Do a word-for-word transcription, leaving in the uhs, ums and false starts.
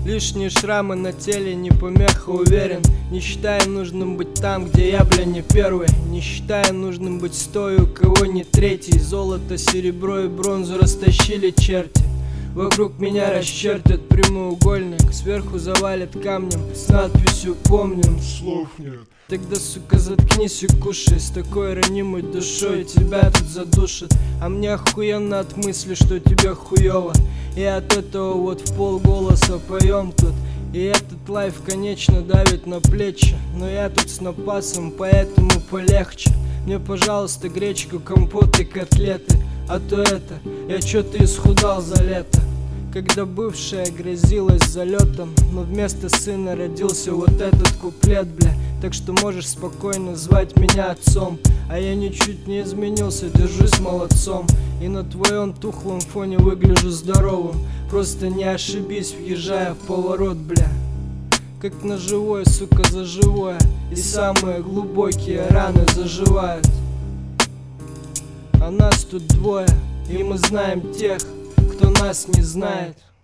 Лишние шрамы на теле, не помеха, уверен. Не считаю нужным быть там, где я, бля, не первый. Не считаю нужным быть с той, у кого не третий. Золото, серебро и бронзу растащили черти. Вокруг меня расчертят прямоугольник, сверху завалят камнем с надписью «Помним». Слов нет. Тогда, сука, заткнись и кушай. С такой ранимой душой тебя тут задушат. А мне охуенно от мысли, что тебе хуёво. И от этого вот в полголоса поем тут. И этот лайф, конечно, давит на плечи. Но я тут с напасом, поэтому полегче. Мне, пожалуйста, гречку, компот и котлеты. А то это, я чё-то исхудал за лето. Когда бывшая грозилась залетом, но вместо сына родился вот этот куплет, бля. Так что можешь спокойно звать меня отцом. А я ничуть не изменился, держусь молодцом. И на твоем тухлом фоне выгляжу здоровым. Просто не ошибись, въезжая в поворот, бля. Как на живое, сука, за живое. И самые глубокие раны заживают. А нас тут двое, и мы знаем тех, кто нас не знает.